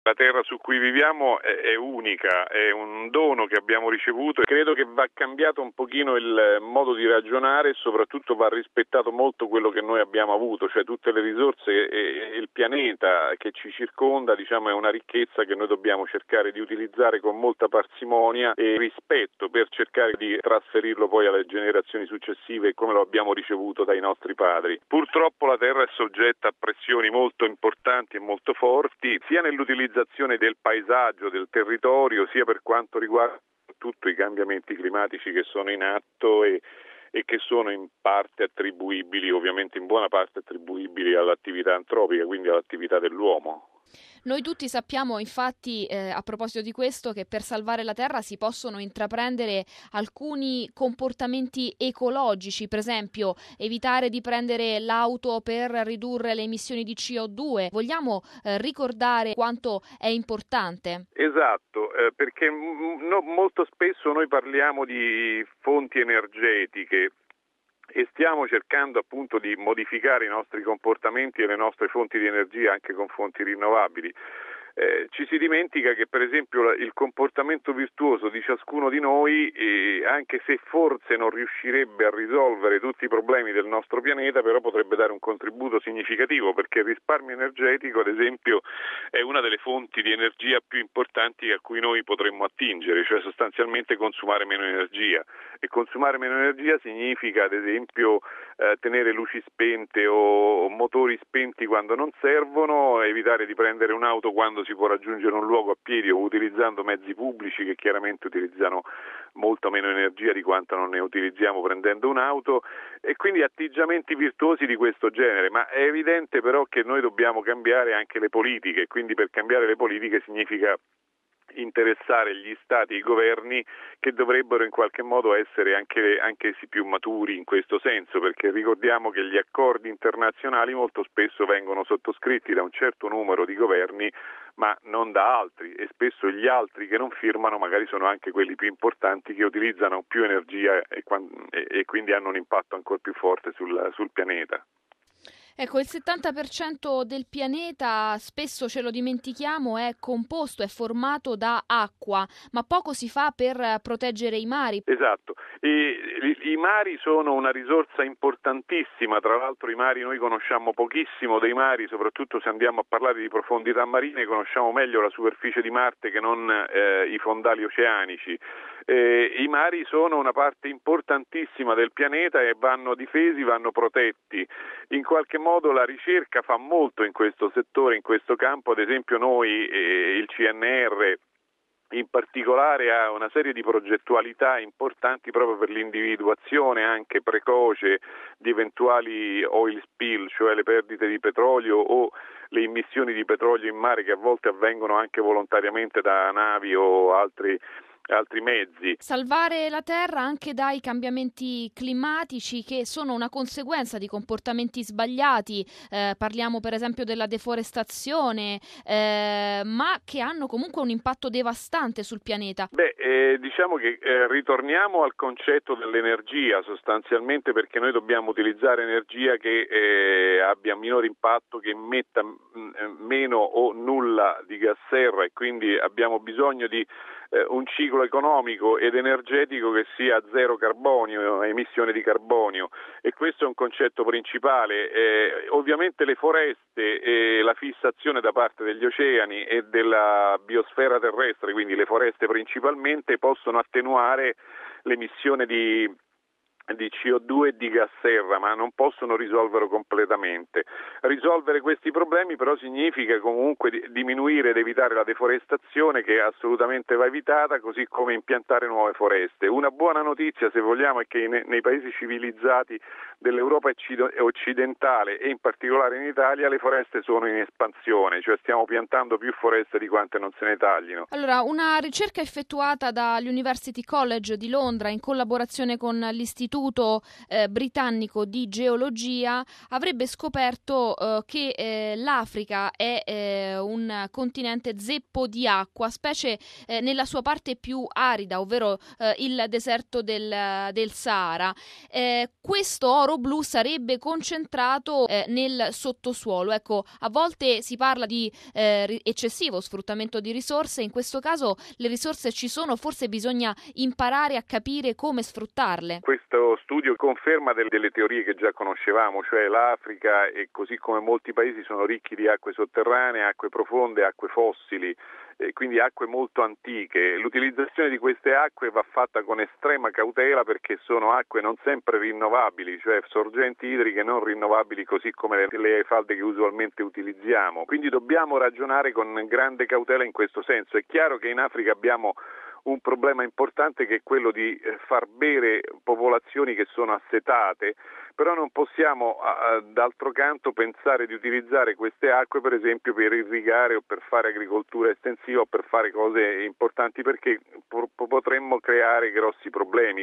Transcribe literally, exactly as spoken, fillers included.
La terra su cui viviamo è, è unica, è un dono che abbiamo ricevuto e credo che va cambiato un pochino il modo di ragionare e soprattutto va rispettato molto quello che noi abbiamo avuto, cioè tutte le risorse e, e il pianeta che ci circonda, diciamo, è una ricchezza che noi dobbiamo cercare di utilizzare con molta parsimonia e rispetto per cercare di trasferirlo poi alle generazioni successive come lo abbiamo ricevuto dai nostri padri. Purtroppo la terra è soggetta a pressioni molto importanti e molto forti, sia nell'utilizzo del paesaggio, del territorio, sia per quanto riguarda tutti i cambiamenti climatici che sono in atto e, e che sono in parte attribuibili, ovviamente in buona parte attribuibili all'attività antropica, quindi all'attività dell'uomo. Noi tutti sappiamo infatti eh, a proposito di questo che per salvare la terra si possono intraprendere alcuni comportamenti ecologici, per esempio evitare di prendere l'auto per ridurre le emissioni di C O due. Vogliamo eh, ricordare quanto è importante? Esatto, eh, perché m- no, molto spesso noi parliamo di fonti energetiche e stiamo cercando appunto di modificare i nostri comportamenti e le nostre fonti di energia anche con fonti rinnovabili. Eh, ci si dimentica che per esempio il comportamento virtuoso di ciascuno di noi, eh, anche se forse non riuscirebbe a risolvere tutti i problemi del nostro pianeta, però potrebbe dare un contributo significativo, perché il risparmio energetico, ad esempio, è una delle fonti di energia più importanti a cui noi potremmo attingere, cioè sostanzialmente consumare meno energia. E consumare meno energia significa, ad esempio, eh, tenere luci spente o motori spenti quando non servono, evitare di prendere un'auto quando si può raggiungere un luogo a piedi o utilizzando mezzi pubblici che chiaramente utilizzano molto meno energia di quanto non ne utilizziamo prendendo un'auto, e quindi atteggiamenti virtuosi di questo genere. Ma è evidente però che noi dobbiamo cambiare anche le politiche, quindi per cambiare le politiche significa interessare gli stati e i governi, che dovrebbero in qualche modo essere anche anch'essi più maturi in questo senso, perché ricordiamo che gli accordi internazionali molto spesso vengono sottoscritti da un certo numero di governi ma non da altri, e spesso gli altri che non firmano magari sono anche quelli più importanti, che utilizzano più energia e, e, e quindi hanno un impatto ancora più forte sul, sul pianeta. Ecco, il settanta per cento del pianeta, spesso ce lo dimentichiamo, è composto, è formato da acqua, ma poco si fa per proteggere i mari. Esatto, I, i, i mari sono una risorsa importantissima, tra l'altro i mari noi conosciamo pochissimo dei mari, soprattutto se andiamo a parlare di profondità marine, conosciamo meglio la superficie di Marte che non eh, i fondali oceanici. Eh, I mari sono una parte importantissima del pianeta e vanno difesi, vanno protetti. In qualche modo la ricerca fa molto in questo settore, in questo campo. Ad esempio noi, eh, il C N R in particolare, ha una serie di progettualità importanti proprio per l'individuazione anche precoce di eventuali oil spill, cioè le perdite di petrolio o le immissioni di petrolio in mare, che a volte avvengono anche volontariamente da navi o altri altri mezzi. Salvare la terra anche dai cambiamenti climatici, che sono una conseguenza di comportamenti sbagliati, eh, parliamo per esempio della deforestazione, eh, ma che hanno comunque un impatto devastante sul pianeta. Beh, eh, diciamo che eh, ritorniamo al concetto dell'energia sostanzialmente, perché noi dobbiamo utilizzare energia che eh, abbia minore impatto, che emetta mh, meno o nulla di gas serra, e quindi abbiamo bisogno di un ciclo economico ed energetico che sia a zero carbonio, emissione di carbonio, e questo è un concetto principale. Eh, ovviamente le foreste e la fissazione da parte degli oceani e della biosfera terrestre, quindi le foreste principalmente, possono attenuare l'emissione di di C O due e di gas serra, ma non possono risolverlo completamente. Risolvere questi problemi però significa comunque diminuire ed evitare la deforestazione, che assolutamente va evitata, così come impiantare nuove foreste. Una buona notizia, se vogliamo, è che nei paesi civilizzati dell'Europa occidentale e in particolare in Italia le foreste sono in espansione, cioè stiamo piantando più foreste di quante non se ne taglino. Allora, una ricerca effettuata dall'University College di Londra in collaborazione con l'Istituto Istituto eh, Britannico di Geologia avrebbe scoperto eh, che eh, l'Africa è eh, un continente zeppo di acqua, specie eh, nella sua parte più arida, ovvero eh, il deserto del, del Sahara. Eh, questo oro blu sarebbe concentrato eh, nel sottosuolo. Ecco, a volte si parla di eh, eccessivo sfruttamento di risorse, in questo caso le risorse ci sono, forse bisogna imparare a capire come sfruttarle. Questo studio conferma delle, delle teorie che già conoscevamo, cioè l'Africa, e così come molti paesi, sono ricchi di acque sotterranee, acque profonde, acque fossili, eh, quindi acque molto antiche. L'utilizzazione di queste acque va fatta con estrema cautela perché sono acque non sempre rinnovabili, cioè sorgenti idriche non rinnovabili così come le, le falde che usualmente utilizziamo. Quindi dobbiamo ragionare con grande cautela in questo senso. È chiaro che in Africa abbiamo un problema importante che è quello di far bere popolazioni che sono assetate, però non possiamo d'altro canto pensare di utilizzare queste acque per esempio per irrigare o per fare agricoltura estensiva o per fare cose importanti, perché potremmo creare grossi problemi.